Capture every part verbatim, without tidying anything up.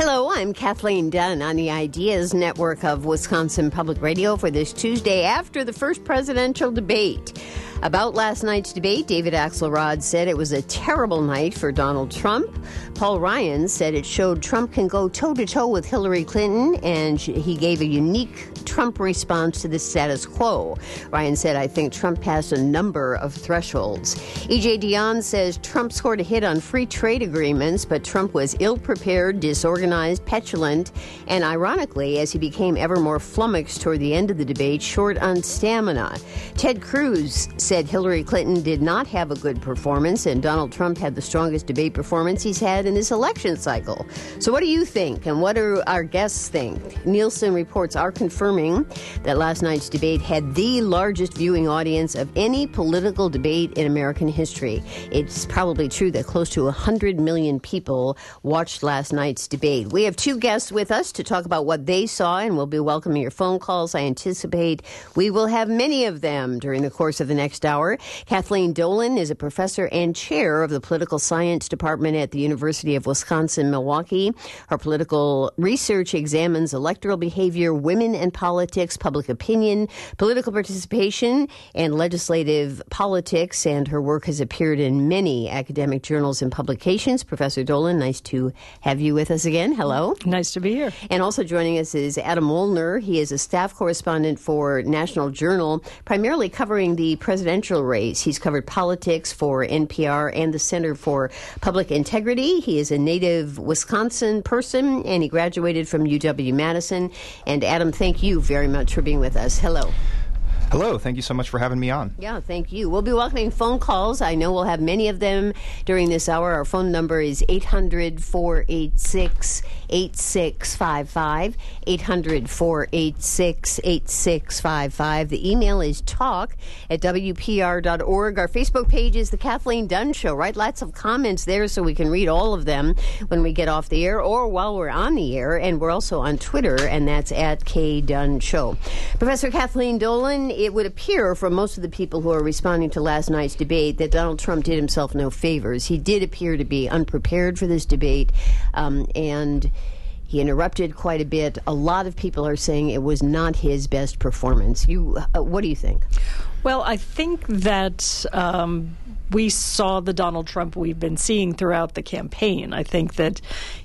Hello, I'm Kathleen Dunn on the Ideas Network of Wisconsin Public Radio for this Tuesday after the first presidential debate. About last night's debate, David Axelrod said it was a terrible night for Donald Trump. Paul Ryan said it showed Trump can go toe-to-toe with Hillary Clinton, and he gave a unique Trump response to the status quo. Ryan said, I think Trump passed a number of thresholds. E J Dionne says Trump scored a hit on free trade agreements, but Trump was ill-prepared, disorganized, petulant, and ironically, as he became ever more flummoxed toward the end of the debate, short on stamina. Ted Cruz said Hillary Clinton did not have a good performance, and Donald Trump had the strongest debate performance he's had in this election cycle. So what do you think, and what do our guests think? Nielsen reports are confirming that last night's debate had the largest viewing audience of any political debate in American history. It's probably true that close to one hundred million people watched last night's debate. We have two guests with us to talk about what they saw, and we'll be welcoming your phone calls. I anticipate we will have many of them during the course of the next hour. Kathleen Dolan is a professor and chair of the Political Science Department at the University of Wisconsin-Milwaukee. Her political research examines electoral behavior, women and politics, public opinion, political participation, and legislative politics, and her work has appeared in many academic journals and publications. Professor Dolan, nice to have you with us again. Hello. Nice to be here. And also joining us is Adam Wollner. He is a staff correspondent for National Journal, primarily covering the presidential race. He's covered politics for N P R and the Center for Public Integrity. He is a native Wisconsin person, and he graduated from U W-Madison. And Adam, thank you very much for being with us. Hello. Hello. Thank you so much for having me on. Yeah, thank you. We'll be welcoming phone calls. I know we'll have many of them during this hour. Our phone number is eight hundred, four eight six, eight six five five, eight hundred, four eight six, eight six five five. The email is talk at W P R dot org. Our Facebook page is The Kathleen Dunn Show, right? Lots of comments there so we can read all of them when we get off the air or while we're on the air. And we're also on Twitter, and that's at K Dunn Show. Professor Kathleen Dolan, it would appear from most of the people who are responding to last night's debate that Donald Trump did himself no favors. He did appear to be unprepared for this debate, um, and he interrupted quite a bit. A lot of people are saying it was not his best performance. You, uh, what do you think? Well, I think that um, we saw the Donald Trump we've been seeing throughout the campaign. I think that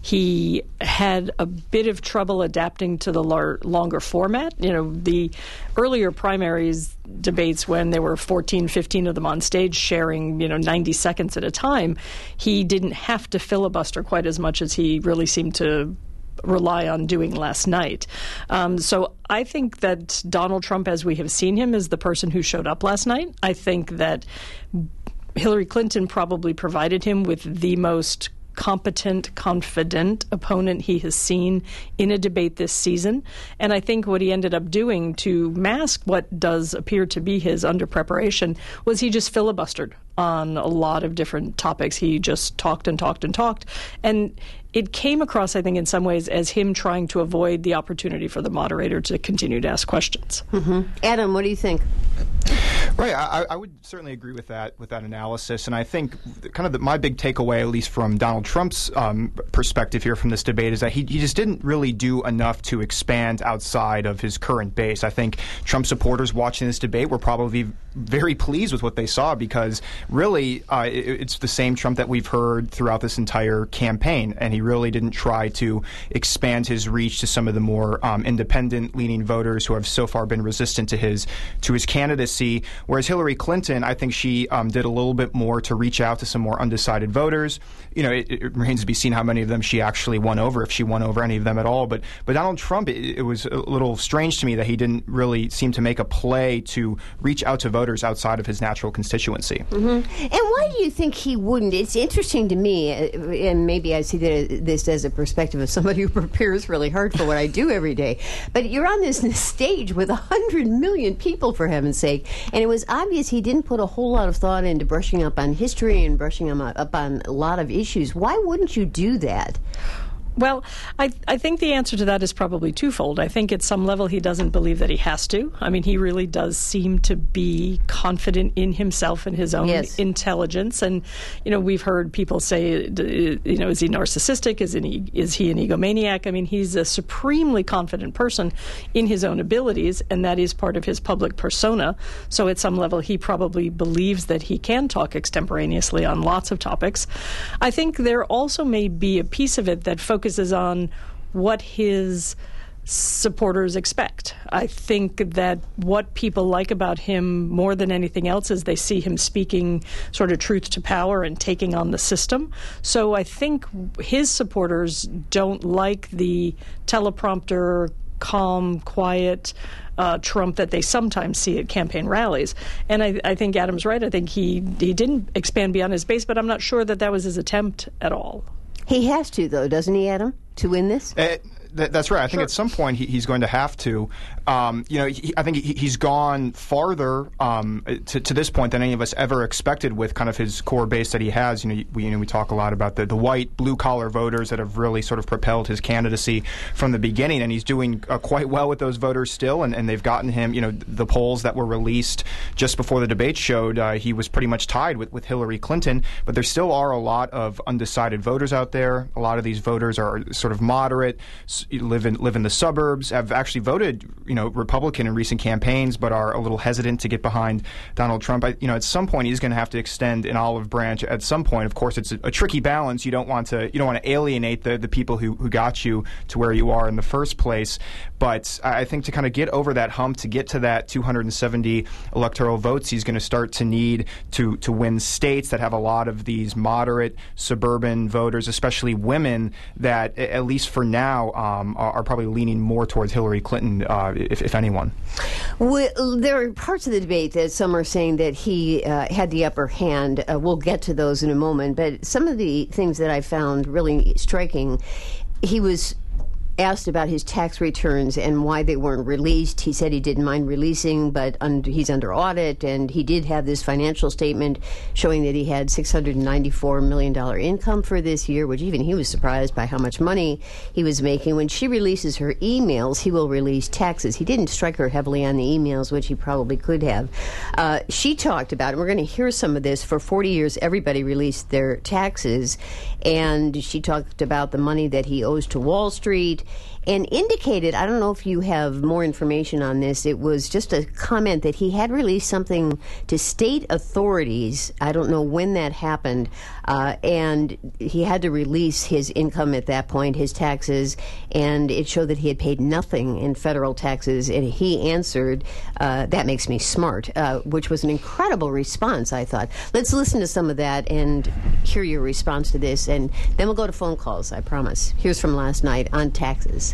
he had a bit of trouble adapting to the lar- longer format. You know, the earlier primaries debates when there were fourteen, fifteen of them on stage sharing, you know, ninety seconds at a time, he didn't have to filibuster quite as much as he really seemed to rely on doing last night. Um, so I think that Donald Trump, as we have seen him, is the person who showed up last night. I think that Hillary Clinton probably provided him with the most competent, confident opponent he has seen in a debate this season. And I think what he ended up doing to mask what does appear to be his under-preparation was he just filibustered on a lot of different topics. He just talked and talked and talked. And it came across, I think, in some ways as him trying to avoid the opportunity for the moderator to continue to ask questions. Mm-hmm. Adam, what do you think? Right, I, I would certainly agree with that with that analysis, and I think kind of the, my big takeaway, at least from Donald Trump's um, perspective here from this debate, is that he, he just didn't really do enough to expand outside of his current base. I think Trump supporters watching this debate were probably very pleased with what they saw because really uh, it, it's the same Trump that we've heard throughout this entire campaign, and he really didn't try to expand his reach to some of the more um, independent-leaning voters who have so far been resistant to his to his candidacy. Whereas Hillary Clinton, I think she um, did a little bit more to reach out to some more undecided voters. You know, it, it remains to be seen how many of them she actually won over, if she won over any of them at all. But but Donald Trump, it, it was a little strange to me that he didn't really seem to make a play to reach out to voters outside of his natural constituency. Mm-hmm. And why do you think he wouldn't? It's interesting to me, and maybe I see that this as a perspective of somebody who prepares really hard for what I do every day. But you're on this stage with one hundred million people, for heaven's sake, and it was obvious he didn't put a whole lot of thought into brushing up on history and brushing up on a lot of issues. Why wouldn't you do that? Well, I, I think the answer to that is probably twofold. I think at some level he doesn't believe that he has to. I mean, he really does seem to be confident in himself and his own yes. intelligence. And, you know, we've heard people say, you know, is he narcissistic? Is he, is he an egomaniac? I mean, he's a supremely confident person in his own abilities, and that is part of his public persona. So at some level, he probably believes that he can talk extemporaneously on lots of topics. I think there also may be a piece of it that focuses on what his supporters expect. I think that what people like about him more than anything else is they see him speaking sort of truth to power and taking on the system. So I think his supporters don't like the teleprompter, calm, quiet uh, Trump that they sometimes see at campaign rallies. And I, I think Adam's right. I think he, he didn't expand beyond his base, but I'm not sure that that was his attempt at all. He has to, though, doesn't he, Adam, to win this? Uh, th- that's right. I think Sure. at some point he, he's going to have to. Um, you know, he, I think he, he's gone farther um, to, to this point than any of us ever expected with kind of his core base that he has. You know, we, you know, we talk a lot about the, the white, blue-collar voters that have really sort of propelled his candidacy from the beginning, and he's doing uh, quite well with those voters still, and, and they've gotten him, you know, the polls that were released just before the debate showed uh, he was pretty much tied with, with Hillary Clinton, but there still are a lot of undecided voters out there. A lot of these voters are sort of moderate, live in, live in the suburbs, have actually voted, you know, Republican in recent campaigns, but are a little hesitant to get behind Donald Trump. I, you know, at some point he's going to have to extend an olive branch. At some point, of course, it's a, a tricky balance. You don't want to, you don't want to alienate the, the people who, who got you to where you are in the first place. But I think to kind of get over that hump, to get to that two hundred seventy electoral votes, he's going to start to need to to win states that have a lot of these moderate suburban voters, especially women, that at least for now um, are, are probably leaning more towards Hillary Clinton, uh, if, if anyone. Well, there are parts of the debate that some are saying that he uh, had the upper hand. Uh, we'll get to those in a moment. But some of the things that I found really striking, he was asked about his tax returns and why they weren't released. He said he didn't mind releasing, but under, he's under audit, and he did have this financial statement showing that he had six hundred ninety-four million dollars income for this year, which even he was surprised by how much money he was making. When she releases her emails, he will release taxes. He didn't strike her heavily on the emails, which he probably could have. Uh, she talked about, and we're going to hear some of this, for forty years everybody released their taxes, and she talked about the money that he owes to Wall Street, and indicated, I don't know if you have more information on this, it was just a comment that he had released something to state authorities. I don't know when that happened, uh, and he had to release his income at that point, his taxes, and it showed that he had paid nothing in federal taxes, and he answered, uh, that makes me smart, uh, which was an incredible response, I thought. Let's listen to some of that and hear your response to this, and then we'll go to phone calls, I promise. Here's from last night on taxes.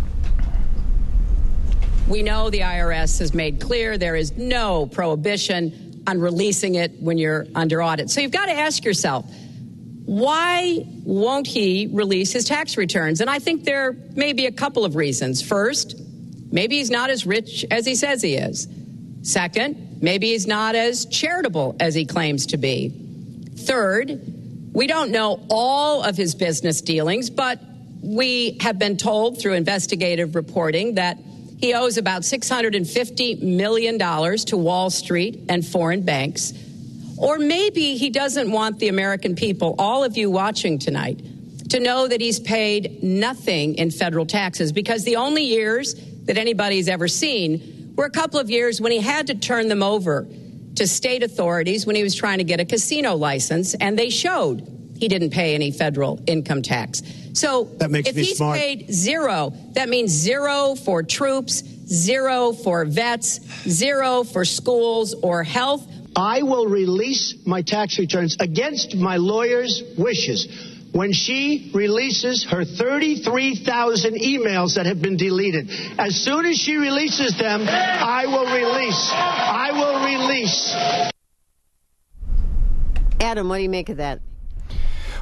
We know the I R S has made clear there is no prohibition on releasing it when you're under audit. So you've got to ask yourself, why won't he release his tax returns? And I think there may be a couple of reasons. First, maybe he's not as rich as he says he is. Second, maybe he's not as charitable as he claims to be. Third, we don't know all of his business dealings, but we have been told through investigative reporting that he owes about six hundred fifty million dollars to Wall Street and foreign banks. Or maybe he doesn't want the American people, all of you watching tonight, to know that he's paid nothing in federal taxes, because the only years that anybody's ever seen were a couple of years when he had to turn them over to state authorities when he was trying to get a casino license, and they showed he didn't pay any federal income tax. So that makes if me he's smart. paid zero, that means zero for troops, zero for vets, zero for schools or health. I will release my tax returns against my lawyer's wishes when she releases her thirty-three thousand emails that have been deleted. As soon as she releases them, I will release. I will release. Adam, what do you make of that?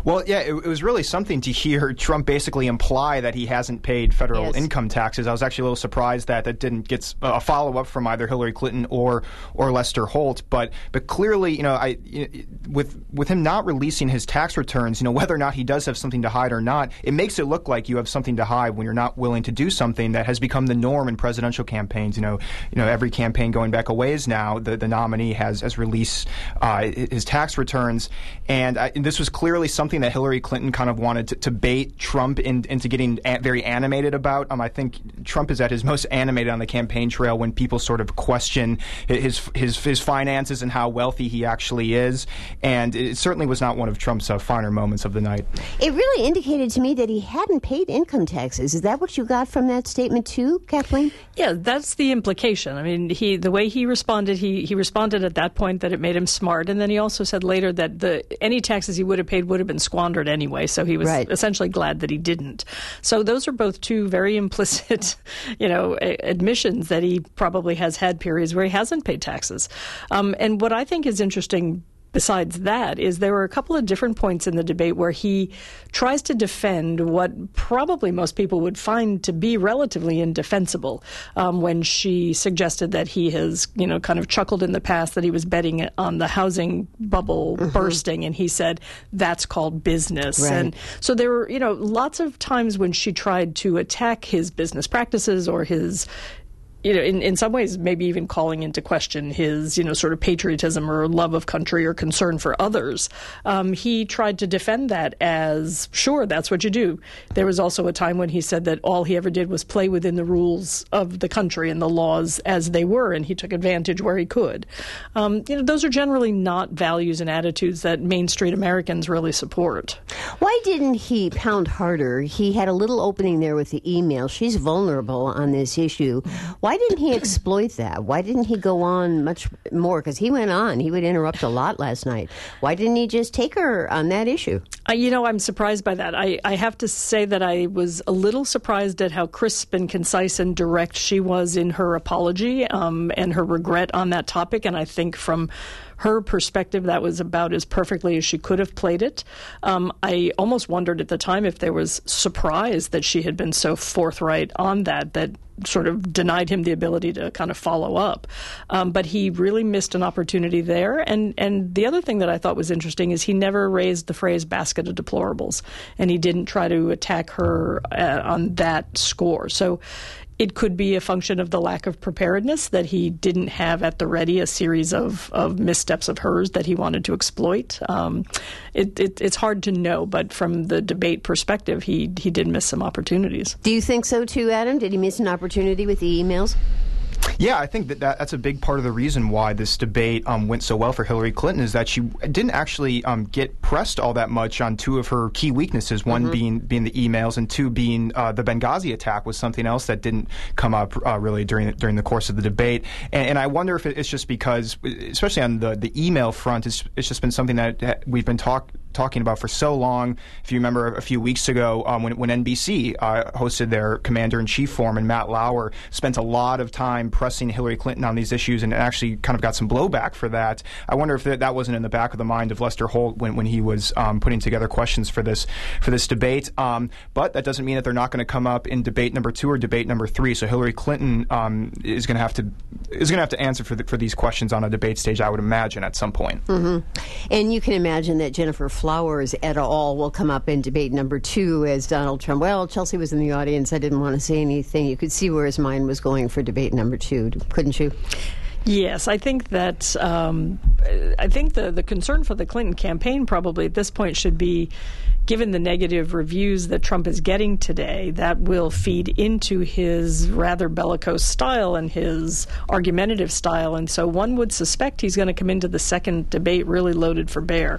Well, yeah, it, it was really something to hear Trump basically imply that he hasn't paid federal yes. income taxes. I was actually a little surprised that that didn't get a follow-up from either Hillary Clinton or or Lester Holt. But but clearly, you know, I with with him not releasing his tax returns, you know, whether or not he does have something to hide or not, it makes it look like you have something to hide when you're not willing to do something that has become the norm in presidential campaigns. You know, you know, every campaign going back a ways now, the the nominee has has released uh, his tax returns, and, I, and this was clearly something that Hillary Clinton kind of wanted to, to bait Trump in, into getting a- very animated about. Um, I think Trump is at his most animated on the campaign trail when people sort of question his his his finances and how wealthy he actually is, and it certainly was not one of Trump's uh, finer moments of the night. It really indicated to me that he hadn't paid income taxes. Is that what you got from that statement too, Kathleen? Yeah, that's the implication. I mean, he the way he responded, he, he responded at that point that it made him smart, and then he also said later that the any taxes he would have paid would have been squandered anyway, so he was right. essentially glad that he didn't. So those are both two very implicit, you know, admissions that he probably has had periods where he hasn't paid taxes. Um, and what I think is interesting besides that is there were a couple of different points in the debate where he tries to defend what probably most people would find to be relatively indefensible. Um, when she suggested that he has, you know, kind of chuckled in the past that he was betting on the housing bubble mm-hmm. bursting, and he said that's called business. Right. And so there were, you know, lots of times when she tried to attack his business practices or his you know, in, in some ways, maybe even calling into question his, you know, sort of patriotism or love of country or concern for others. Um, he tried to defend that as, sure, that's what you do. There was also a time when he said that all he ever did was play within the rules of the country and the laws as they were, and he took advantage where he could. Um, you know, those are generally not values and attitudes that Main Street Americans really support. Why didn't he pound harder? He had a little opening there with the email. She's vulnerable on this issue. Why didn't he exploit that? Why didn't he go on much more? Because he went on. He would interrupt a lot last night. Why didn't he just take her on that issue? Uh, you know, I'm surprised by that. I, I have to say that I was a little surprised at how crisp and concise and direct she was in her apology um, and her regret on that topic. And I think from her perspective, that was about as perfectly as she could have played it. Um, I almost wondered at the time if there was surprise that she had been so forthright on that, that sort of denied him the ability to kind of follow up. Um, but he really missed an opportunity there. And, and the other thing that I thought was interesting is he never raised the phrase basket of deplorables, and he didn't try to attack her uh, on that score. So it could be a function of the lack of preparedness, that he didn't have at the ready a series of, of missteps of hers that he wanted to exploit. Um, it, it, it's hard to know, but from the debate perspective, he, he did miss some opportunities. Do you think so too, Adam? Did he miss an opportunity with the emails? Yeah, I think that, that that's a big part of the reason why this debate um, went so well for Hillary Clinton, is that she didn't actually um, get pressed all that much on two of her key weaknesses, one mm-hmm. being being the emails, and two being uh, the Benghazi attack was something else that didn't come up uh, really during during the course of the debate. And, and I wonder if it's just because, especially on the, the email front, it's, it's just been something that we've been talking talking about for so long. If you remember a few weeks ago um, when, when N B C uh, hosted their Commander-in-Chief Forum, and Matt Lauer spent a lot of time pressing Hillary Clinton on these issues and actually kind of got some blowback for that. I wonder if that wasn't in the back of the mind of Lester Holt when, when he was um, putting together questions for this for this debate. Um, but that doesn't mean that they're not going to come up in debate number two or debate number three. So Hillary Clinton um, is going to have to is going to have to answer for the, for these questions on a debate stage, I would imagine, at some point. Mm-hmm. And you can imagine that Jennifer Flowers et al. Will come up in debate number two as Donald Trump. Well, Chelsea was in the audience. I didn't want to say anything. You could see where his mind was going for debate number two, couldn't you? Yes, I think that um, I think the, the concern for the Clinton campaign probably at this point should be, given the negative reviews that Trump is getting today, that will feed into his rather bellicose style and his argumentative style. And so one would suspect he's going to come into the second debate really loaded for bear,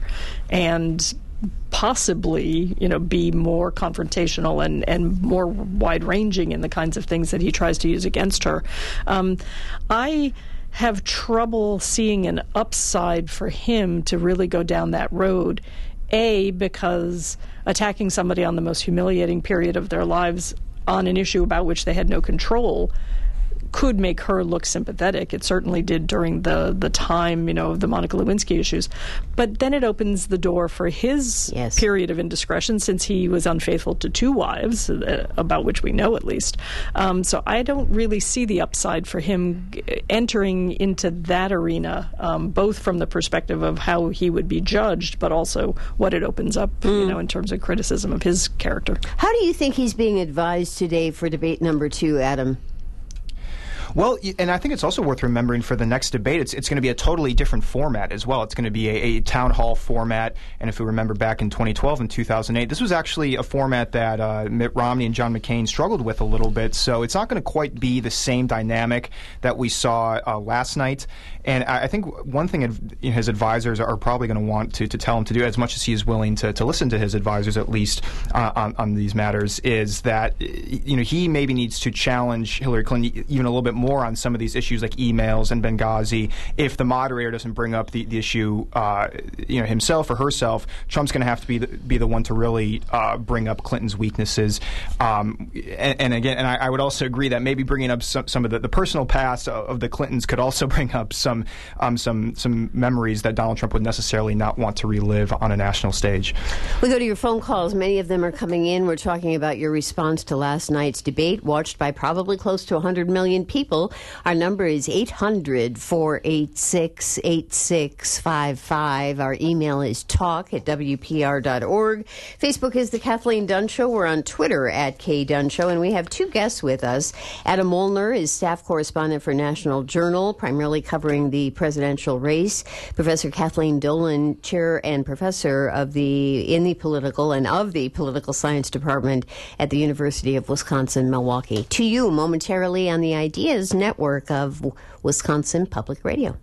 and possibly, you know, be more confrontational and, and more wide-ranging in the kinds of things that he tries to use against her. Um, I have trouble seeing an upside for him to really go down that road, A, because attacking somebody on the most humiliating period of their lives on an issue about which they had no control could make her look sympathetic. It certainly did during the, the time, you know, of the Monica Lewinsky issues. But then it opens the door for his yes. period of indiscretion, since he was unfaithful to two wives, uh, about which we know at least. Um, so I don't really see the upside for him entering into that arena, um, both from the perspective of how he would be judged, but also what it opens up, mm. you know, in terms of criticism of his character. How do you think he's being advised today for debate number two, Adam? Well, and I think it's also worth remembering for the next debate, it's it's going to be a totally different format as well. It's going to be a, a town hall format. And if we remember back in twenty twelve and two thousand eight, this was actually a format that uh, Mitt Romney and John McCain struggled with a little bit. So it's not going to quite be the same dynamic that we saw uh, last night. And I, I think one thing adv- his advisors are probably going to want to to tell him to do, as much as he is willing to, to listen to his advisors at least uh, on, on these matters, is that you know he maybe needs to challenge Hillary Clinton even a little bit more more on some of these issues like emails and Benghazi. If the moderator doesn't bring up the, the issue uh, you know, himself or herself, Trump's going to have to be the, be the one to really uh, bring up Clinton's weaknesses. Um, and, and again, and I, I would also agree that maybe bringing up some, some of the, the personal past of, of the Clintons could also bring up some, um, some, some memories that Donald Trump would necessarily not want to relive on a national stage. We go to your phone calls. Many of them are coming in. We're talking about your response to last night's debate, watched by probably close to one hundred million people. Our number is eight hundred, four eight six, eight six five five. Our email is talk at W P R dot org. Facebook is The Kathleen Dunn Show. We're on Twitter at K Dunn Show. And we have two guests with us. Adam Molnar is staff correspondent for National Journal, primarily covering the presidential race. Professor Kathleen Dolan, chair and professor of the in the political and of the political science department at the University of Wisconsin-Milwaukee. To you momentarily on the Ideas Network of Wisconsin Public Radio.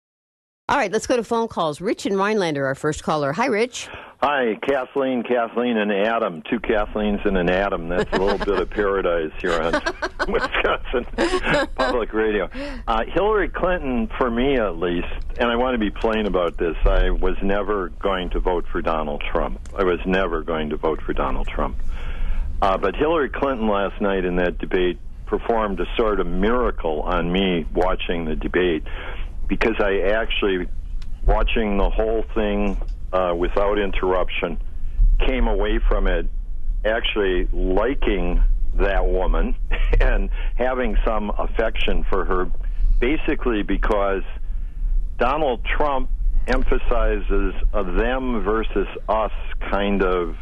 All right, let's go to phone calls. Rich in Rhinelander, our first caller. Hi, Rich. Hi, Kathleen, Kathleen, and Adam. Two Kathleens and an Adam. That's a little bit of paradise here on Wisconsin Public Radio. Uh, Hillary Clinton, for me at least, and I want to be plain about this, I was never going to vote for Donald Trump. I was never going to vote for Donald Trump. Uh, but Hillary Clinton last night in that debate performed a sort of miracle on me watching the debate, because I actually, watching the whole thing uh, without interruption, came away from it actually liking that woman and having some affection for her, basically because Donald Trump emphasizes a them versus us kind of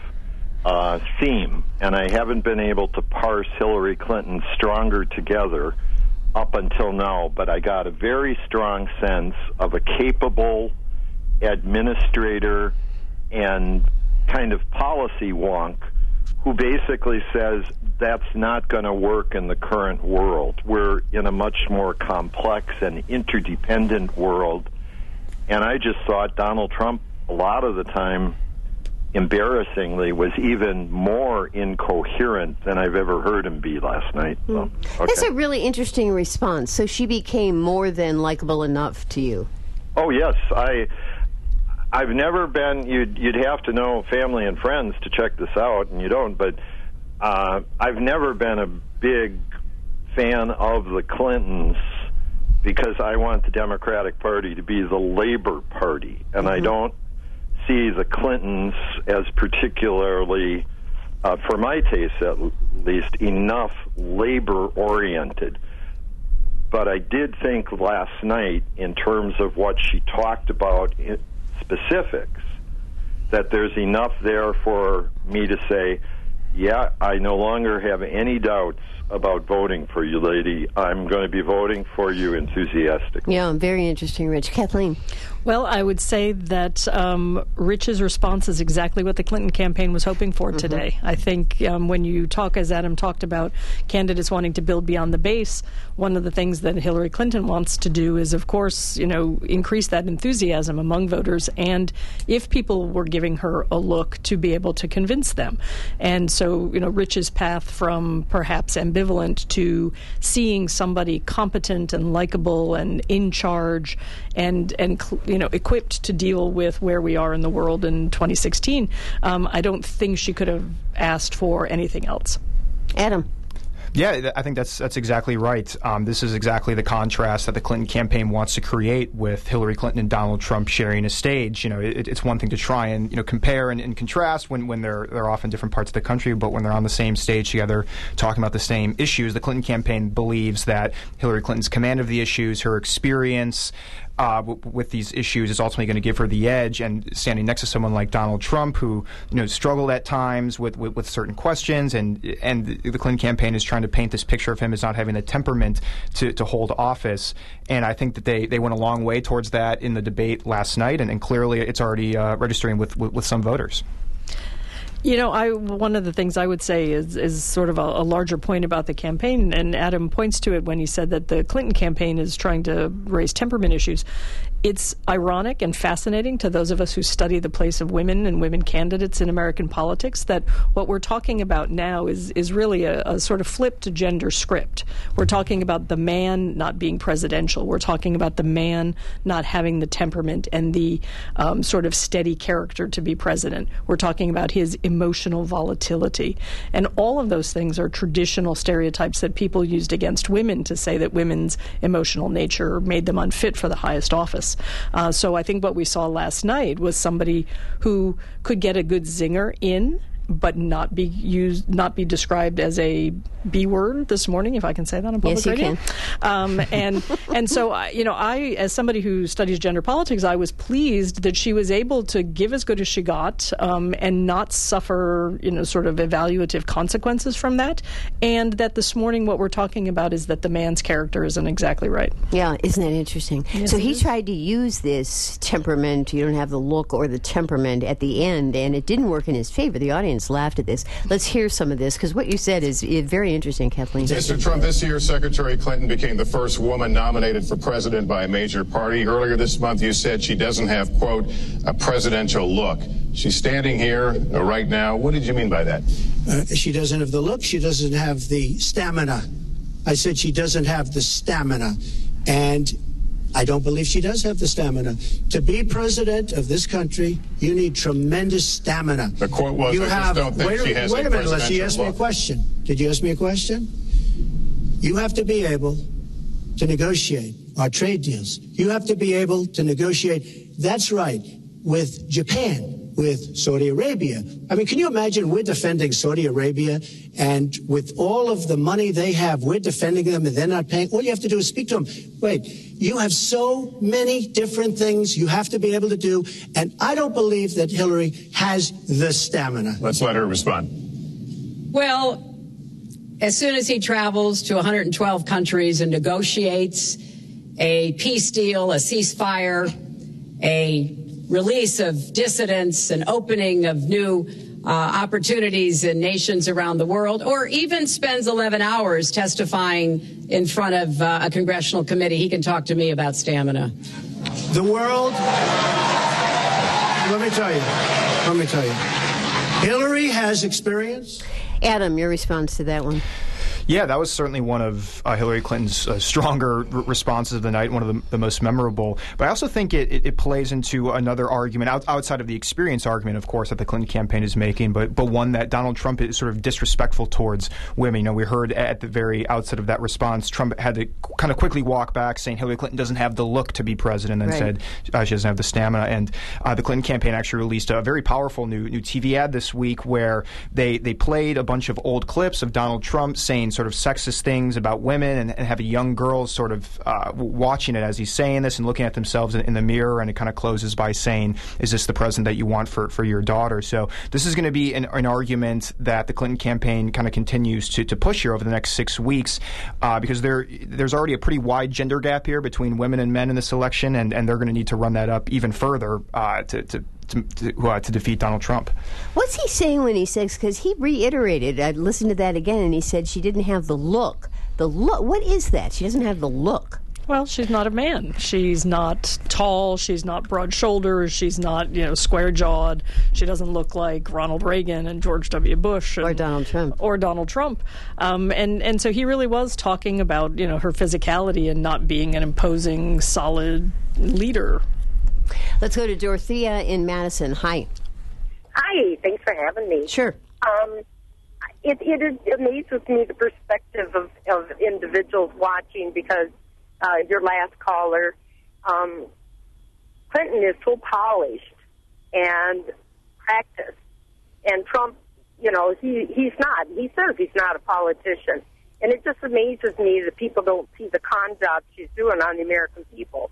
Uh, theme, and I haven't been able to parse Hillary Clinton stronger together up until now, but I got a very strong sense of a capable administrator and kind of policy wonk who basically says that's not going to work in the current world. We're in a much more complex and interdependent world, and I just thought Donald Trump, a lot of the time, embarrassingly, was even more incoherent than I've ever heard him be last night. So, okay. That's a really interesting response. So she became more than likable enough to you. Oh, yes. I, I've never been, you'd, you'd have to know family and friends to check this out, and you don't, but uh, I've never been a big fan of the Clintons because I want the Democratic Party to be the Labor Party, and mm-hmm. I don't see the Clintons as particularly, uh, for my taste at least, enough labor-oriented. But I did think last night, in terms of what she talked about in specifics, that there's enough there for me to say, yeah, I no longer have any doubts about voting for you, lady. I'm going to be voting for you enthusiastically. Yeah, very interesting, Rich. Kathleen? Well, I would say that um, Rich's response is exactly what the Clinton campaign was hoping for mm-hmm. today. I think um, when you talk, as Adam talked about, candidates wanting to build beyond the base, one of the things that Hillary Clinton wants to do is, of course, you know, increase that enthusiasm among voters, and if people were giving her a look, to be able to convince them. And so, you know, Rich's path from perhaps ambivalent to seeing somebody competent and likable and in charge and, and you know, equipped to deal with where we are in the world in twenty sixteen, um, I don't think she could have asked for anything else. Adam? Yeah, I think that's that's exactly right. Um, this is exactly the contrast that the Clinton campaign wants to create with Hillary Clinton and Donald Trump sharing a stage. You know, it, it's one thing to try and you know compare and, and contrast when, when they're they're off in different parts of the country, but when they're on the same stage together, talking about the same issues, the Clinton campaign believes that Hillary Clinton's command of the issues, her experience Uh, w- with these issues is ultimately going to give her the edge, and standing next to someone like Donald Trump, who you know struggled at times with, with, with certain questions, and and the Clinton campaign is trying to paint this picture of him as not having the temperament to, to hold office. And I think that they, they went a long way towards that in the debate last night, and, and clearly it's already uh, registering with, with, with some voters. You know, I one of the things I would say is is sort of a, a larger point about the campaign, and Adam points to it when he said that the Clinton campaign is trying to raise temperament issues. It's ironic and fascinating to those of us who study the place of women and women candidates in American politics that what we're talking about now is is really a, a sort of flipped gender script. We're talking about the man not being presidential. We're talking about the man not having the temperament and the um, sort of steady character to be president. We're talking about his emotional volatility. And all of those things are traditional stereotypes that people used against women to say that women's emotional nature made them unfit for the highest office. Uh, so I think what we saw last night was somebody who could get a good zinger in, but not be used, not be described as a B word this morning, if I can say that on public yes, you radio. Can. Um, and and so I, you know, I, as somebody who studies gender politics, I was pleased that she was able to give as good as she got um, and not suffer, you know, sort of evaluative consequences from that. And that this morning, what we're talking about is that the man's character isn't exactly right. Yeah, isn't that interesting? Yes, so he is. tried to use this temperament, you don't have the look or the temperament at the end, and it didn't work in his favor. The audience laughed at this. Let's hear some of this, because what you said is very interesting, Kathleen. Mister Trump, this year, Secretary Clinton became the first woman nominated for president by a major party. Earlier this month, you said she doesn't have, quote, a presidential look. She's standing here uh, right now. What did you mean by that? Uh, she doesn't have the look. She doesn't have the stamina. I said she doesn't have the stamina. And I don't believe she does have the stamina. To be president of this country, you need tremendous stamina. The quote was, you I have, just don't think wait, she has wait a a minute, let's you presidential ask me a look. question. Did you ask me a question? You have to be able to negotiate our trade deals. You have to be able to negotiate, that's right, with Japan, with Saudi Arabia. I mean, can you imagine we're defending Saudi Arabia, and with all of the money they have, we're defending them and they're not paying? All you have to do is speak to them. Wait, you have so many different things you have to be able to do, and I don't believe that Hillary has the stamina. Let's let her respond. Well, as soon as he travels to one hundred twelve countries and negotiates a peace deal, a ceasefire, a release of dissidents, an opening of new uh, opportunities in nations around the world, or even spends eleven hours testifying in front of uh, a congressional committee, he can talk to me about stamina. The world, let me tell you, let me tell you, Hillary has experience. Adam, your response to that one? Yeah, that was certainly one of uh, Hillary Clinton's uh, stronger r- responses of the night, one of the, the most memorable. But I also think it, it, it plays into another argument, out, outside of the experience argument, of course, that the Clinton campaign is making, but, but one that Donald Trump is sort of disrespectful towards women. You know, we heard at the very outset of that response, Trump had to kind of quickly walk back, saying Hillary Clinton doesn't have the look to be president, and right. said uh, she doesn't have the stamina. And uh, the Clinton campaign actually released a very powerful new new T V ad this week where they, they played a bunch of old clips of Donald Trump saying sort of sexist things about women, and, and have young girls sort of uh, watching it as he's saying this and looking at themselves in, in the mirror, and it kind of closes by saying, is this the president that you want for, for your daughter? So this is going to be an, an argument that the Clinton campaign kind of continues to, to push here over the next six weeks uh, because there there's already a pretty wide gender gap here between women and men in this election, and, and they're going to need to run that up even further uh, to, to To, to, uh, to defeat Donald Trump. What's he saying when he says, because he reiterated, I listened to that again, and he said she didn't have the look. The look, what is that? She doesn't have the look. Well, she's not a man. She's not tall. She's not broad shoulders. She's not, you know, square jawed. She doesn't look like Ronald Reagan and George W. Bush. And, or Donald Trump. Or Donald Trump. Um, and, and so he really was talking about, you know, her physicality and not being an imposing, solid leader. Let's go to Dorothea in Madison. Hi. Hi. Thanks for having me. Sure. Um, it, it, it amazes me the perspective of, of individuals watching because uh, your last caller, um, Clinton is so polished and practiced, and Trump, you know, he he's not. He says he's not a politician, and it just amazes me that people don't see the con job she's doing on the American people.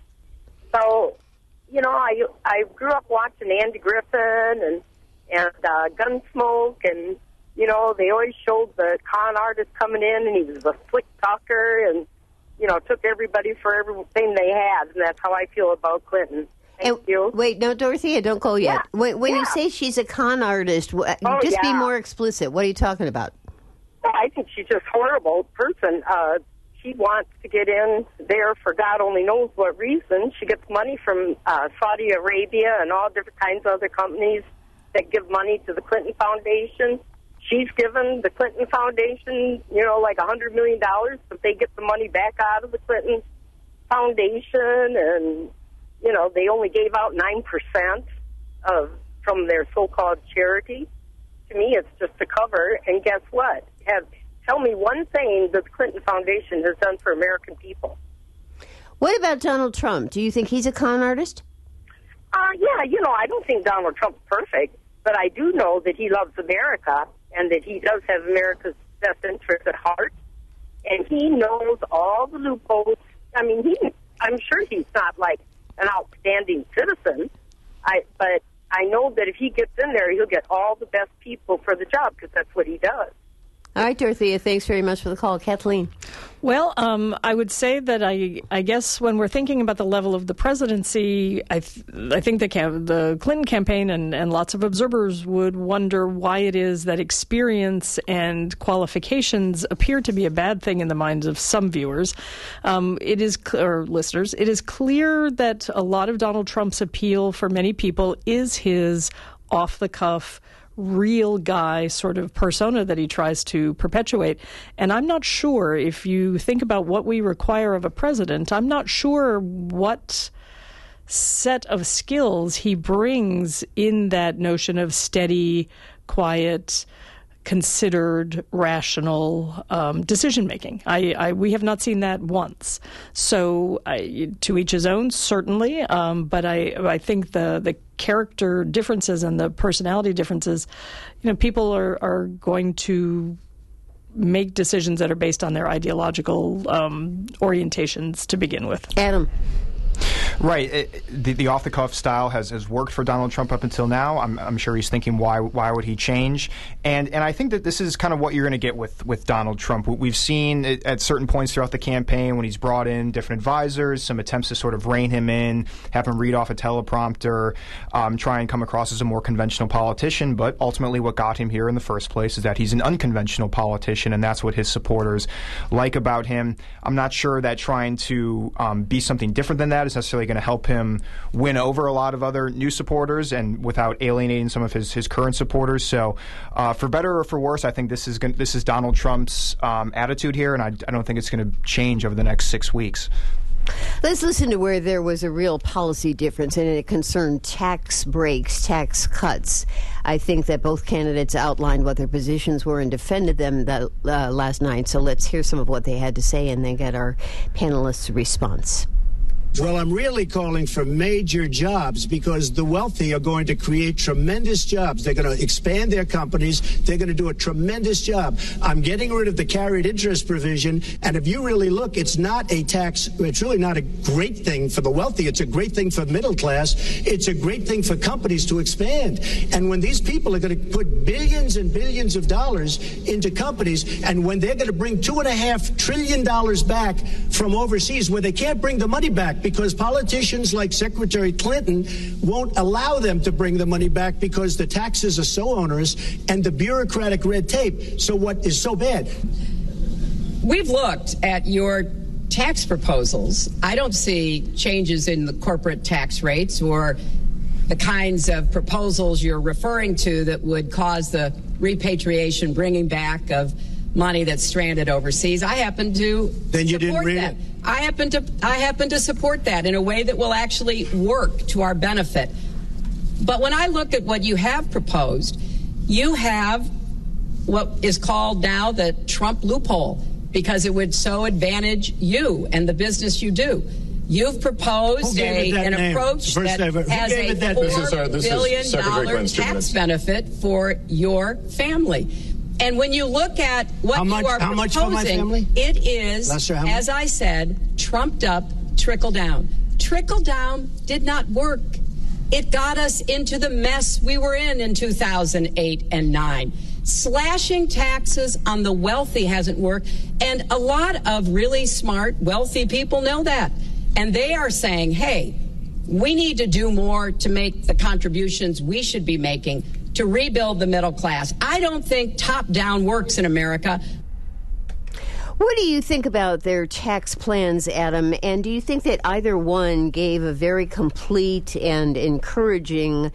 So, you know, I I grew up watching Andy Griffin and and uh, Gunsmoke, and you know, they always showed the con artist coming in, and he was a slick talker, and you know, took everybody for everything they had, and that's how I feel about Clinton. Thank and, you. Wait, no, Dorothea, don't go yet. Yeah. When, when yeah. you say she's a con artist, oh, just yeah. be more explicit. What are you talking about? Well, I think she's just a horrible person. Uh, she wants to get in there for God only knows what reason. She gets money from uh, Saudi Arabia and all different kinds of other companies that give money to the Clinton Foundation. She's given the Clinton Foundation, you know, like one hundred million dollars, but they get the money back out of the Clinton Foundation, and you know, they only gave out nine percent of from their so-called charity. To me, it's just a cover. And guess what? Have, tell me one thing that the Clinton Foundation has done for American people. What about Donald Trump? Do you think he's a con artist? Uh, yeah, you know, I don't think Donald Trump's perfect, but I do know that he loves America and that he does have America's best interest at heart. And he knows all the loopholes. I mean, he, I'm sure he's not like an outstanding citizen, I, but I know that if he gets in there, he'll get all the best people for the job because that's what he does. All right, Dorothea, thanks very much for the call. Kathleen? Well, um, I would say that I, I guess when we're thinking about the level of the presidency, I, th- I think the, cam- the Clinton campaign and, and lots of observers would wonder why it is that experience and qualifications appear to be a bad thing in the minds of some viewers. Um, it is cl- or listeners. It is clear that a lot of Donald Trump's appeal for many people is his off-the-cuff, real guy sort of persona that he tries to perpetuate. And I'm not sure, if you think about what we require of a president, I'm not sure what set of skills he brings in that notion of steady, quiet, considered, rational um, decision-making. I, I, we have not seen that once. So I, to each his own, certainly, um, but I, I think the, the character differences and the personality differences, you know, people are, are going to make decisions that are based on their ideological um, orientations to begin with. Adam. Right. It, the, the off-the-cuff style has, has worked for Donald Trump up until now. I'm, I'm sure he's thinking, why why would he change? And and I think that this is kind of what you're going to get with, with Donald Trump. We've seen it at certain points throughout the campaign when he's brought in different advisors, some attempts to sort of rein him in, have him read off a teleprompter, um, try and come across as a more conventional politician. But ultimately what got him here in the first place is that he's an unconventional politician, and that's what his supporters like about him. I'm not sure that trying to um, be something different than that is necessarily going to help him win over a lot of other new supporters and without alienating some of his, his current supporters. So uh, for better or for worse, I think this is gonna, this is Donald Trump's um, attitude here, and I, I don't think it's going to change over the next six weeks. Let's listen to where there was a real policy difference, and it concerned tax breaks, tax cuts. I think that both candidates outlined what their positions were and defended them that, uh, last night. So let's hear some of what they had to say and then get our panelists' response. Well, I'm really calling for major jobs because the wealthy are going to create tremendous jobs. They're going to expand their companies. They're going to do a tremendous job. I'm getting rid of the carried interest provision. And if you really look, it's not a tax. It's really not a great thing for the wealthy. It's a great thing for middle class. It's a great thing for companies to expand. And when these people are going to put billions and billions of dollars into companies, and when they're going to bring two and a half trillion dollars back from overseas, where they can't bring the money back because politicians like Secretary Clinton won't allow them to bring the money back because the taxes are so onerous and the bureaucratic red tape. So what is so bad? We've looked at your tax proposals. I don't see changes in the corporate tax rates or the kinds of proposals you're referring to that would cause the repatriation, bringing back of money that's stranded overseas. I happen to then you didn't read that. it. I happen to I happen to support that in a way that will actually work to our benefit. But when I look at what you have proposed, you have what is called now the Trump loophole, because it would so advantage you and the business you do. You've proposed a, an name? approach that has a that four billion dollars tax benefit for your family. And when you look at what much, you are how much proposing, for my family? It is, Lester, as I said, trumped up trickle down. Trickle down did not work. It got us into the mess we were in in two thousand eight and nine. Slashing taxes on the wealthy hasn't worked. And a lot of really smart, wealthy people know that. And they are saying, hey, we need to do more to make the contributions we should be making to rebuild the middle class. I don't think top-down works in America. What do you think about their tax plans, Adam? And do you think that either one gave a very complete and encouraging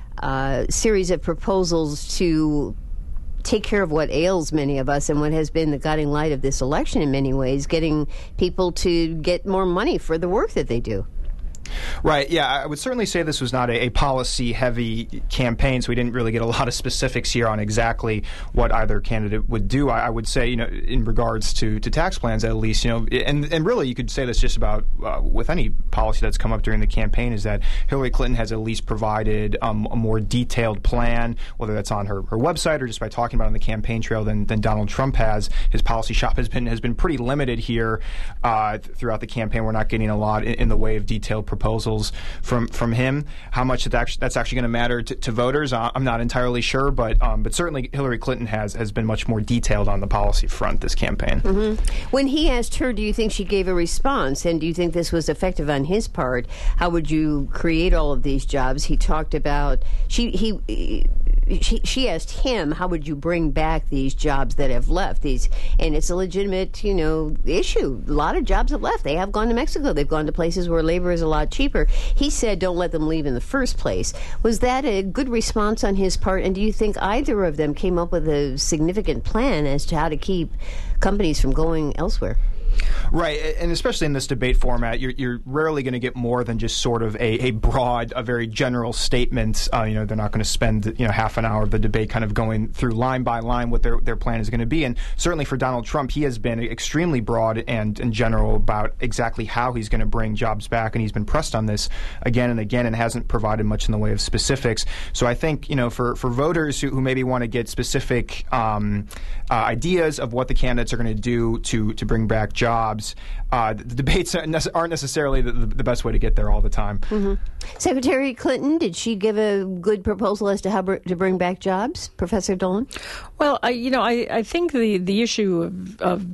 uh, series of proposals to take care of what ails many of us and what has been the guiding light of this election in many ways, getting people to get more money for the work that they do? Right. Yeah, I would certainly say this was not a, a policy-heavy campaign, so we didn't really get a lot of specifics here on exactly what either candidate would do. I, I would say, you know, in regards to, to tax plans, at least, you know, and and really you could say this just about uh, with any policy that's come up during the campaign, is that Hillary Clinton has at least provided um, a more detailed plan, whether that's on her, her website or just by talking about it on the campaign trail, than, than Donald Trump has. His policy shop has been has been pretty limited here uh, th- throughout the campaign. We're not getting a lot in, in the way of detailed proposals from from him. How much actually, that's actually going to matter to, to voters, uh, I'm not entirely sure, but um, but certainly Hillary Clinton has has been much more detailed on the policy front this campaign. Mm-hmm. When he asked her, do you think she gave a response, and do you think this was effective on his part? How would you create all of these jobs? He talked about she he. She, she asked him, how would you bring back these jobs that have left? These, and it's a legitimate, you know, issue. A lot of jobs have left. They have gone to Mexico. They've gone to places where labor is a lot cheaper. He said, don't let them leave in the first place. Was that a good response on his part? And do you think either of them came up with a significant plan as to how to keep companies from going elsewhere? Right, and especially in this debate format, you're, you're rarely going to get more than just sort of a, a broad, a very general statement. Uh, you know, they're not going to spend, you know, half an hour of the debate kind of going through line by line what their their plan is going to be. And certainly for Donald Trump, he has been extremely broad and, and general about exactly how he's going to bring jobs back, and he's been pressed on this again and again and hasn't provided much in the way of specifics. So I think, you know, for, for voters who, who maybe want to get specific um, uh, ideas of what the candidates are going to do to to bring back jobs, jobs, uh, the debates aren't necessarily the, the best way to get there all the time. Mm-hmm. Secretary Clinton, did she give a good proposal as to how br- to bring back jobs, Professor Dolan? Well, I, you know, I, I think the, the issue of, of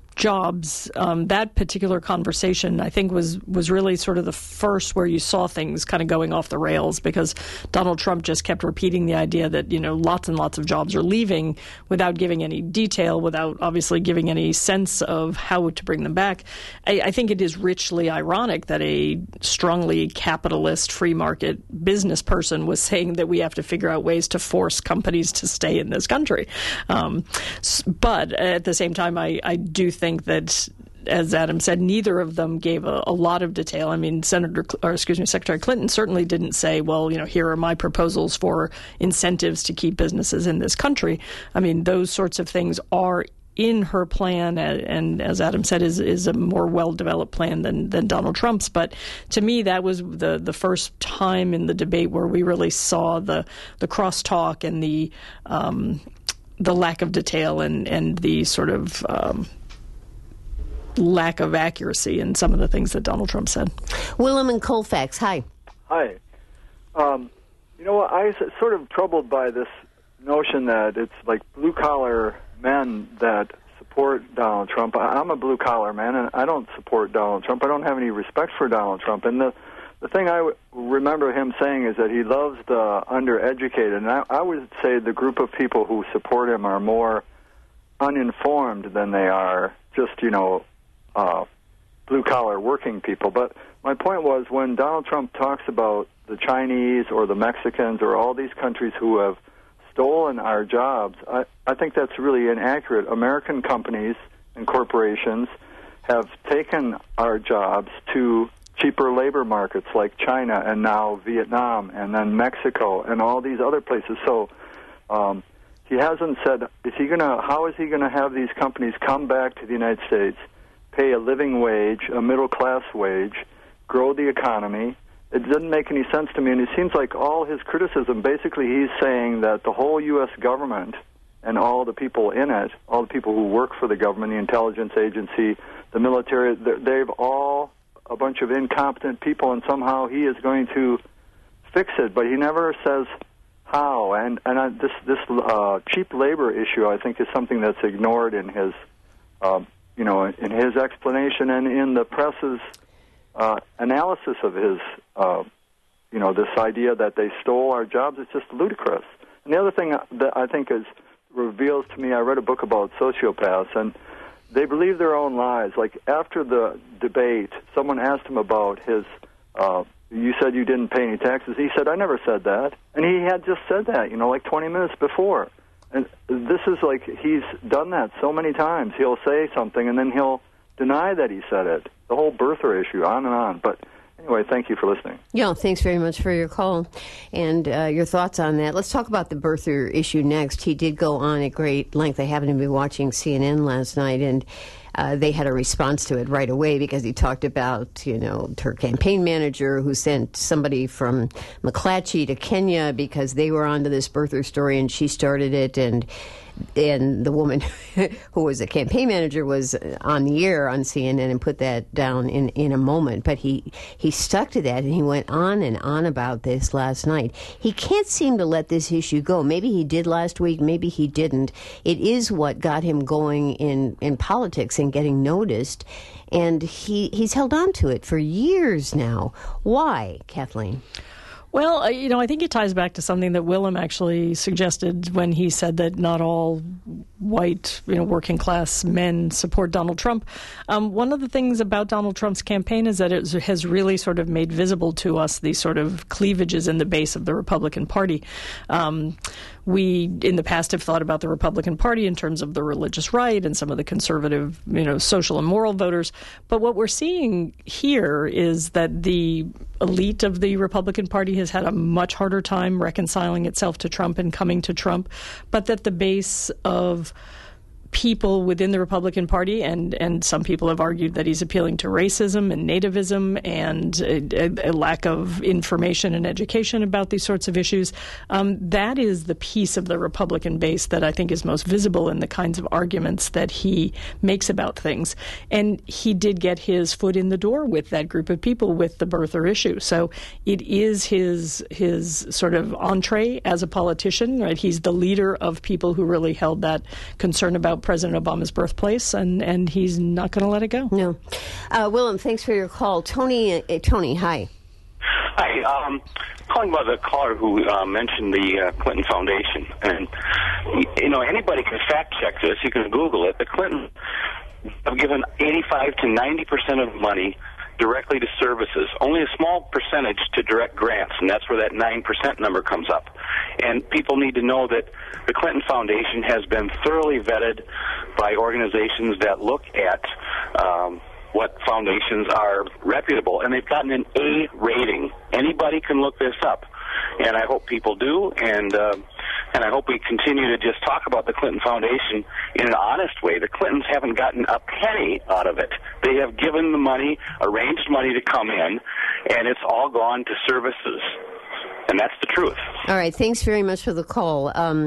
jobs, um, that particular conversation, I think was was really sort of the first where you saw things kind of going off the rails, because Donald Trump just kept repeating the idea that, you know, lots and lots of jobs are leaving without giving any detail, without obviously giving any sense of how to bring them back. I, I think it is richly ironic that a strongly capitalist free market business person was saying that we have to figure out ways to force companies to stay in this country. Um, but at the same time, I, I do think think that, as Adam said, neither of them gave a, a lot of detail. I mean, Senator, or excuse me, Secretary Clinton certainly didn't say, well, you know, here are my proposals for incentives to keep businesses in this country. I mean, those sorts of things are in her plan, and as Adam said, is is a more well-developed plan than, than Donald Trump's. But to me, that was the, the first time in the debate where we really saw the the crosstalk and the um, the lack of detail and, and the sort of um, lack of accuracy in some of the things that Donald Trump said. Willem and Colfax, hi. Hi. Um, you know, I was sort of troubled by this notion that it's like blue-collar men that support Donald Trump. I'm a blue-collar man, and I don't support Donald Trump. I don't have any respect for Donald Trump. And the, the thing I w- remember him saying is that he loves the undereducated. And I, I would say the group of people who support him are more uninformed than they are just, you know, Uh, blue-collar working people. But my point was, when Donald Trump talks about the Chinese or the Mexicans or all these countries who have stolen our jobs, I, I think that's really inaccurate. American companies and corporations have taken our jobs to cheaper labor markets like China and now Vietnam and then Mexico and all these other places. So um, he hasn't said, is he gonna? How is he going to have these companies come back to the United States, pay a living wage, a middle-class wage, grow the economy? It doesn't make any sense to me, and it seems like all his criticism, basically he's saying that the whole U S government and all the people in it, all the people who work for the government, the intelligence agency, the military, they've all a bunch of incompetent people, and somehow he is going to fix it, but he never says how. And and I, this this uh, cheap labor issue, I think, is something that's ignored in his, uh, you know, in his explanation and in the press's uh, analysis of his, uh, you know, this idea that they stole our jobs. It's just ludicrous. And the other thing that I think is reveals to me, I read a book about sociopaths, and they believe their own lies. Like after the debate, someone asked him about his. Uh, You said you didn't pay any taxes. He said, I never said that. And he had just said that, you know, like twenty minutes before. And this is like he's done that so many times. He'll say something, and then he'll deny that he said it. The whole birther issue, on and on. But anyway, thank you for listening. Yeah, thanks very much for your call and uh, your thoughts on that. Let's talk about the birther issue next. He did go on at great length. I happened to be watching C N N last night, and Uh, they had a response to it right away because he talked about, you know, her campaign manager who sent somebody from McClatchy to Kenya because they were onto this birther story and she started it, and and the woman who was a campaign manager was on the air on C N N and put that down in, in a moment. But he, he stuck to that, and he went on and on about this last night. He can't seem to let this issue go. Maybe he did last week, maybe he didn't. It is what got him going in, in politics and getting noticed, and he, he's held on to it for years now. Why, Kathleen? Well, you know, I think it ties back to something that Willem actually suggested when he said that not all white, you know, working class men support Donald Trump. Um, one of the things about Donald Trump's campaign is that it has really sort of made visible to us these sort of cleavages in the base of the Republican Party. Um, we, in the past, have thought about the Republican Party in terms of the religious right and some of the conservative, you know, social and moral voters. But what we're seeing here is that the elite of the Republican Party has had a much harder time reconciling itself to Trump and coming to Trump, but that the base of people within the Republican Party, and, and some people have argued that he's appealing to racism and nativism and a, a lack of information and education about these sorts of issues. Um, that is the piece of the Republican base that I think is most visible in the kinds of arguments that he makes about things. And he did get his foot in the door with that group of people with the birther issue. So it is his his sort of entree as a politician, right? He's the leader of people who really held that concern about President Obama's birthplace, and, and he's not going to let it go. No. Uh, Willem, thanks for your call. Tony, uh, Tony, hi. Hi. Um, calling about the caller who uh, mentioned the uh, Clinton Foundation. And, you know, anybody can fact check this. You can Google it. The Clintons have given eighty-five to ninety percent of money directly to services, only a small percentage to direct grants, and that's where that nine percent number comes up. And people need to know that the Clinton Foundation has been thoroughly vetted by organizations that look at um, what foundations are reputable, and they've gotten an A rating. Anybody can look this up, and I hope people do, and uh, and I hope we continue to just talk about the Clinton Foundation in an honest way. The Clintons haven't gotten a penny out of it. They have given the money, arranged money to come in, and it's all gone to services. And that's the truth. All right. Thanks very much for the call. Um,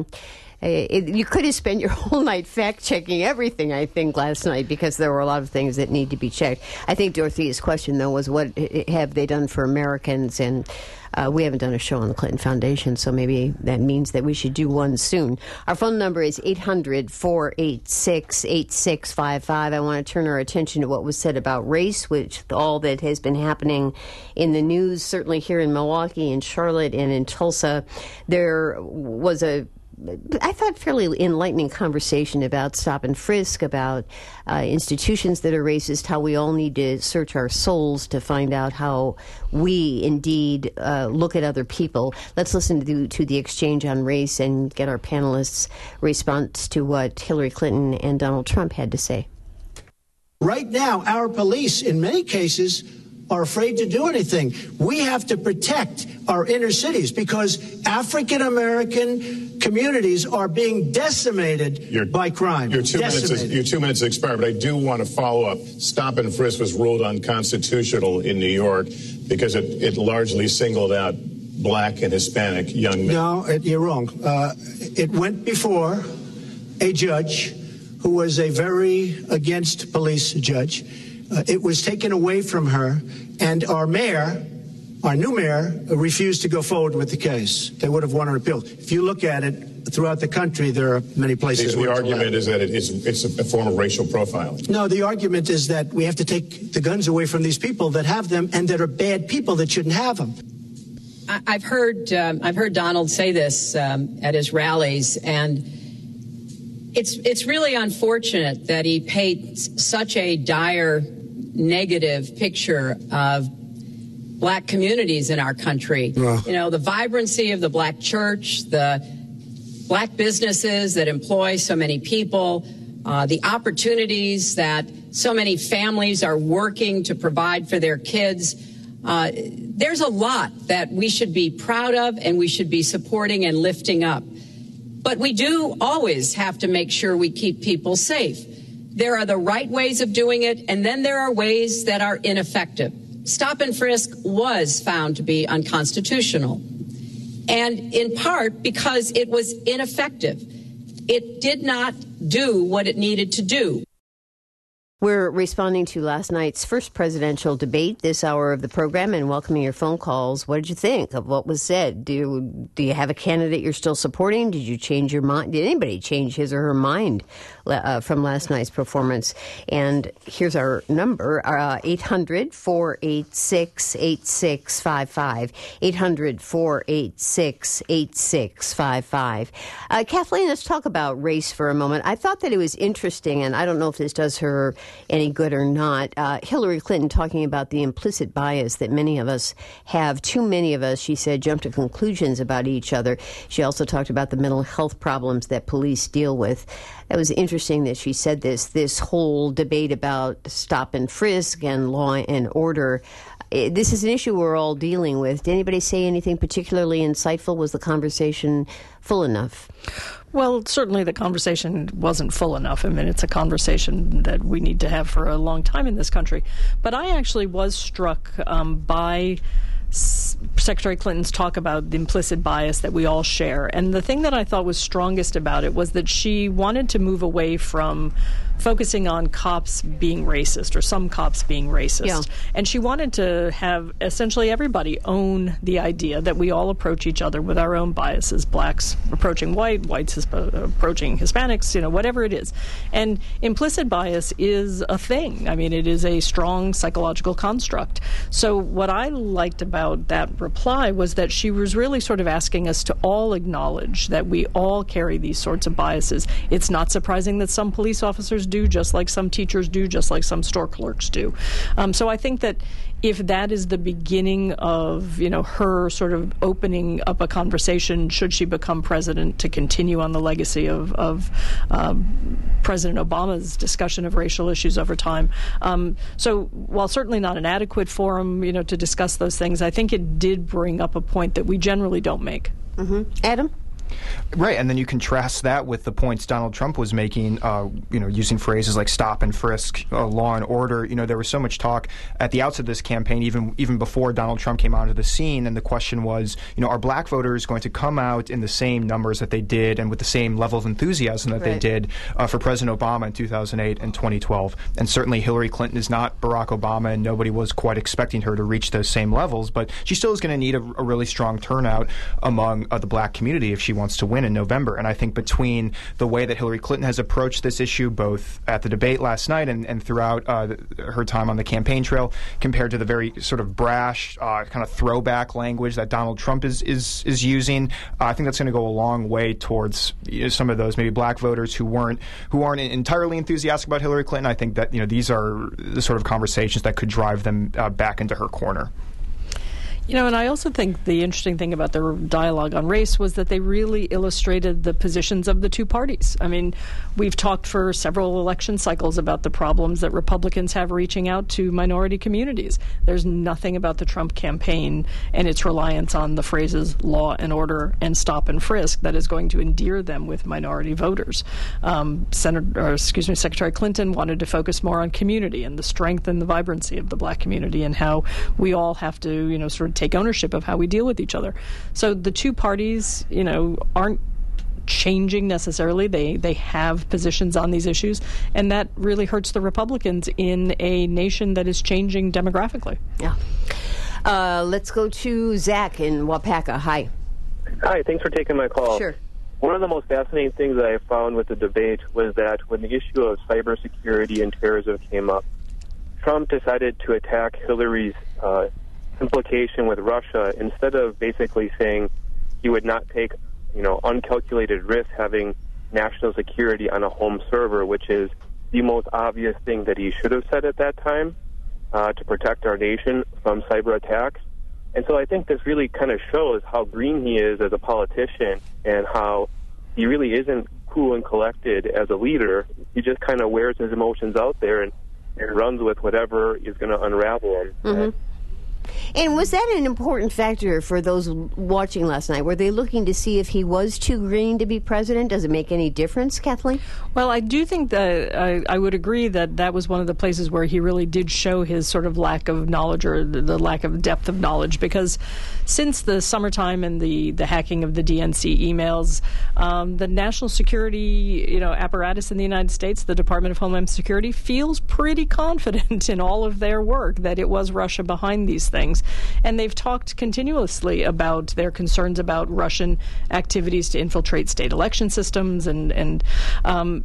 it, you could have spent your whole night fact-checking everything, I think, last night, because there were a lot of things that need to be checked. I think Dorothea's question, though, was what have they done for Americans? And uh, we haven't done a show on the Clinton Foundation, so maybe that means that we should do one soon. Our phone number is eight hundred, four eight six, eight six five five. I want to turn our attention to what was said about race, which all that has been happening in the news, certainly here in Milwaukee, in Charlotte, and in Tulsa. There was a I thought, fairly enlightening conversation about stop and frisk, about uh, institutions that are racist, how we all need to search our souls to find out how we indeed uh, look at other people. Let's listen to, to the exchange on race and get our panelists' response to what Hillary Clinton and Donald Trump had to say. Right now, our police, in many cases, are afraid to do anything. We have to protect our inner cities because African American communities are being decimated your, by crime. Your two, minutes is, your two minutes expired, but I do want to follow up. Stop and frisk was ruled unconstitutional in New York because it, it largely singled out black and Hispanic young men. No, it, you're wrong. Uh, it went before a judge who was a very against police judge. Uh, it was taken away from her, and our mayor, our new mayor, refused to go forward with the case. They would have won an appeal. If you look at it throughout the country, there are many places. The, the argument is that it is, it's a form of racial profiling. No, the argument is that we have to take the guns away from these people that have them and that are bad people that shouldn't have them. I've heard um, I've heard Donald say this um, at his rallies, and it's it's really unfortunate that he paints such a dire, negative picture of black communities in our country. Yeah. You know, the vibrancy of the black church, the black businesses that employ so many people, uh, the opportunities that so many families are working to provide for their kids. Uh, there's a lot that we should be proud of and we should be supporting and lifting up. But we do always have to make sure we keep people safe. There are the right ways of doing it, and then there are ways that are ineffective. Stop and frisk was found to be unconstitutional, and in part because it was ineffective. It did not do what it needed to do. We're responding to last night's first presidential debate this hour of the program and welcoming your phone calls. What did you think of what was said? Do you, do you have a candidate you're still supporting? Did you change your mind? Did anybody change his or her mind uh, from last night's performance? And here's our number, uh, eight hundred, four eight six, eight six five five, eight hundred, four eight six, eight six five five. Uh, Kathleen, let's talk about race for a moment. I thought that it was interesting, and I don't know if this does her any good or not. Uh, Hillary Clinton talking about the implicit bias that many of us have. Too many of us, she said, jump to conclusions about each other. She also talked about the mental health problems that police deal with. It was interesting that she said this. This whole debate about stop and frisk and law and order, this is an issue we're all dealing with. Did anybody say anything particularly insightful? Was the conversation full enough? Well, certainly the conversation wasn't full enough. I mean, it's a conversation that we need to have for a long time in this country. But I actually was struck um, by S- Secretary Clinton's talk about the implicit bias that we all share. And the thing that I thought was strongest about it was that she wanted to move away from focusing on cops being racist or some cops being racist. Yeah. And she wanted to have essentially everybody own the idea that we all approach each other with our own biases, blacks approaching white, whites approaching Hispanics, you know, whatever it is. And implicit bias is a thing. I mean, it is a strong psychological construct. So what I liked about that reply was that she was really sort of asking us to all acknowledge that we all carry these sorts of biases. It's not surprising that some police officers do, just like some teachers do, just like some store clerks do. Um, so I think that if that is the beginning of, you know, her sort of opening up a conversation, should she become president, to continue on the legacy of, of um, President Obama's discussion of racial issues over time. Um, so while certainly not an adequate forum, you know, to discuss those things, I think it did bring up a point that we generally don't make. Mm-hmm. Adam? Right, and then you contrast that with the points Donald Trump was making, uh, you know, using phrases like stop and frisk, uh, law and order. You know, there was so much talk at the outset of this campaign, even even before Donald Trump came onto the scene, and the question was, you know, are black voters going to come out in the same numbers that they did and with the same level of enthusiasm that right. they did uh, for President Obama in two thousand eight and twenty twelve? And certainly Hillary Clinton is not Barack Obama, and nobody was quite expecting her to reach those same levels, but she still is going to need a, a really strong turnout among uh, the black community if she wants to win in November. And I think between the way that Hillary Clinton has approached this issue, both at the debate last night and, and throughout uh, her time on the campaign trail, compared to the very sort of brash, uh, kind of throwback language that Donald Trump is is, is using, uh, I think that's going to go a long way towards, you know, some of those maybe black voters who weren't who aren't entirely enthusiastic about Hillary Clinton. I think that, you know, these are the sort of conversations that could drive them uh, back into her corner. You know, and I also think the interesting thing about the dialogue on race was that they really illustrated the positions of the two parties. I mean, we've talked for several election cycles about the problems that Republicans have reaching out to minority communities. There's nothing about the Trump campaign and its reliance on the phrases law and order and stop and frisk that is going to endear them with minority voters. Um, Senator, or excuse me, Secretary Clinton wanted to focus more on community and the strength and the vibrancy of the black community and how we all have to, you know, sort of take ownership of how we deal with each other. So the two parties, you know, aren't changing necessarily. They they have positions on these issues, and that really hurts the Republicans in a nation that is changing demographically. Yeah. Uh, let's go to Zach in Wapaka. Hi. Hi, thanks for taking my call. Sure. One of the most fascinating things that I found with the debate was that when the issue of cybersecurity and terrorism came up, Trump decided to attack Hillary's uh, implication with Russia instead of basically saying he would not take, you know, uncalculated risk having national security on a home server, which is the most obvious thing that he should have said at that time uh, to protect our nation from cyber attacks. And so I think this really kind of shows how green he is as a politician and how he really isn't cool and collected as a leader. He just kind of wears his emotions out there and, and runs with whatever is going to unravel him. Mm-hmm. And was that an important factor for those watching last night? Were they looking to see if he was too green to be president? Does it make any difference, Kathleen? Well, I do think that I, I would agree that that was one of the places where he really did show his sort of lack of knowledge or the, the lack of depth of knowledge, because since the summertime and the, the hacking of the D N C emails, um, the national security, you know, apparatus in the United States, the Department of Homeland Security, feels pretty confident in all of their work that it was Russia behind these things. Things. And they've talked continuously about their concerns about Russian activities to infiltrate state election systems. And, and um,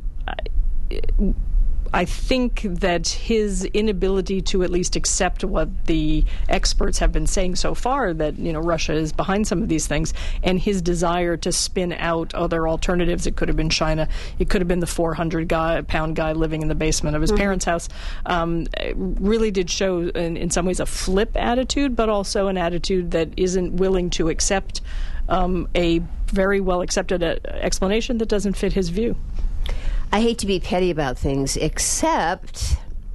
I think that his inability to at least accept what the experts have been saying so far, that, you know, Russia is behind some of these things, and his desire to spin out other alternatives. It could have been China. It could have been the four hundred pound guy living in the basement of his mm-hmm. parents' house. Um, really did show, in, in some ways, a flip attitude, but also an attitude that isn't willing to accept um, a very well accepted uh, explanation that doesn't fit his view. I hate to be petty about things, except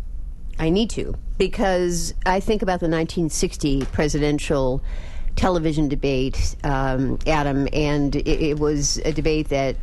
I need to, because I think about the nineteen sixty presidential television debate, um, Adam, and it, it was a debate that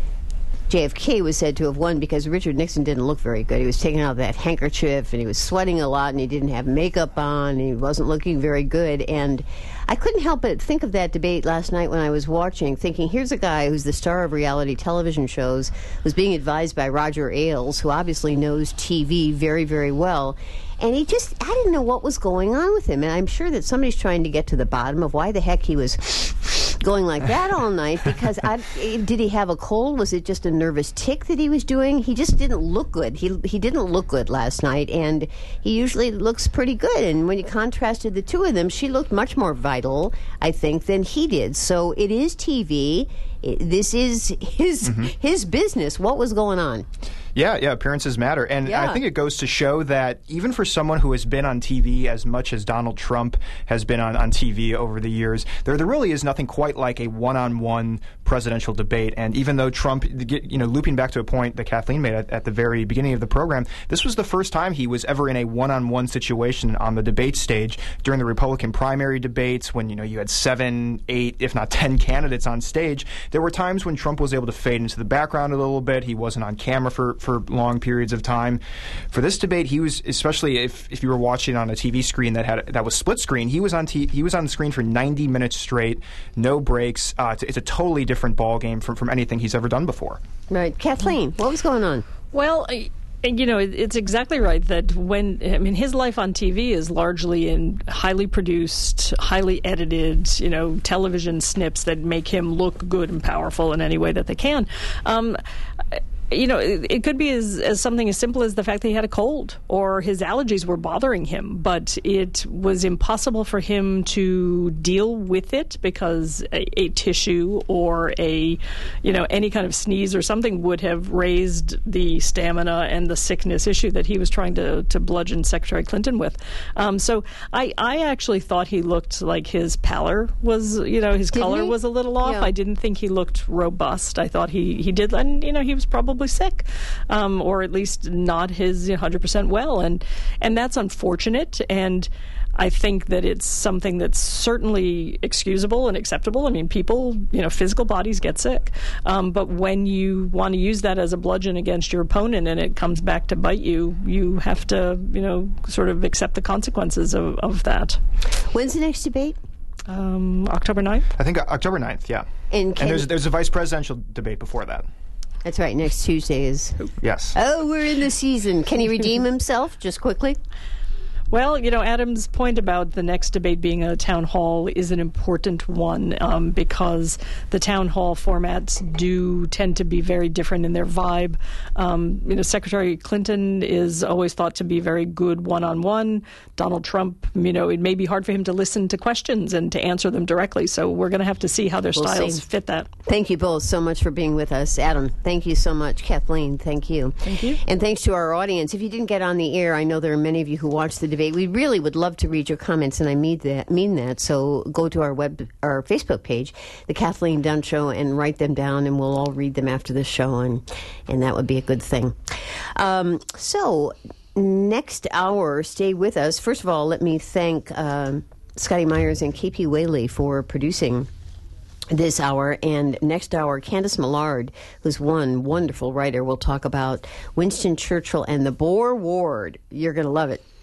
J F K was said to have won because Richard Nixon didn't look very good. He was taking out that handkerchief, and he was sweating a lot, and he didn't have makeup on, and he wasn't looking very good. And I couldn't help but think of that debate last night when I was watching, thinking, here's a guy who's the star of reality television shows, was being advised by Roger Ailes, who obviously knows T V very, very well. And he just, I didn't know what was going on with him. And I'm sure that somebody's trying to get to the bottom of why the heck he was going like that all night, because I, did he have a cold? Was it just a nervous tic that he was doing? He just didn't look good. He he didn't look good last night, and he usually looks pretty good. And when you contrasted the two of them, she looked much more vital, I think, than he did. So it is T V. It, this is his mm-hmm. his business. What was going on? Yeah, yeah, appearances matter. And yeah. I think it goes to show that even for someone who has been on T V as much as Donald Trump has been on, on T V over the years, there there really is nothing quite like a one-on-one presidential debate. And even though Trump, you know, looping back to a point that Kathleen made at, at the very beginning of the program, this was the first time he was ever in a one-on-one situation on the debate stage during the Republican primary debates when, you know, you had seven, eight, if not ten candidates on stage. There were times when Trump was able to fade into the background a little bit. He wasn't on camera for for long periods of time. For this debate, he was, especially if, if you were watching on a T V screen that had that was split screen, he was on t- he was on the screen for ninety minutes straight, no breaks. Uh, it's, it's a totally different ball game from, from anything he's ever done before. Right. Kathleen, what was going on? Well, I- You know, it's exactly right that when, I mean, his life on T V is largely in highly produced, highly edited, you know, television snips that make him look good and powerful in any way that they can. Um, you know, it, it could be as, as something as simple as the fact that he had a cold or his allergies were bothering him, but it was impossible for him to deal with it because a, a tissue or a, you know, any kind of sneeze or something would have raised the stamina and the sickness issue that he was trying to, to bludgeon Secretary Clinton with. Um, so I, I actually thought he looked like his pallor was, you know, his Didn't color he? was a little off. Yeah. I didn't think he looked robust. I thought he, he did, and, you know, he was probably sick, um, or at least not his one hundred percent well. And, and that's unfortunate. And I think that it's something that's certainly excusable and acceptable. I mean, people, you know, physical bodies get sick. Um, but when you want to use that as a bludgeon against your opponent and it comes back to bite you, you have to, you know, sort of accept the consequences of, of that. When's the next debate? Um, October ninth? I think October ninth, yeah. And, And can, there's, there's a vice presidential debate before that. that's right, next Tuesday is. Yes. Oh, we're in the season. Can he redeem himself, just quickly? Well, you know, Adam's point about the next debate being a town hall is an important one um, because the town hall formats do tend to be very different in their vibe. Um, you know, Secretary Clinton is always thought to be very good one-on-one. Donald Trump, you know, it may be hard for him to listen to questions and to answer them directly. So we're going to have to see how their We'll styles see. fit that. Thank you both so much for being with us. Adam, thank you so much. Kathleen, thank you. Thank you. And thanks to our audience. If you didn't get on the air, I know there are many of you who watched the debate. We really would love to read your comments, and I mean that. Mean that. So go to our web, our Facebook page, The Kathleen Dunn Show, and write them down, and we'll all read them after the show, and and that would be a good thing. Um, so next hour, stay with us. First of all, let me thank um, Scotty Myers and K P Whaley for producing this hour. And next hour, Candace Millard, who's one wonderful writer, will talk about Winston Churchill and the Boer War. You're going to love it.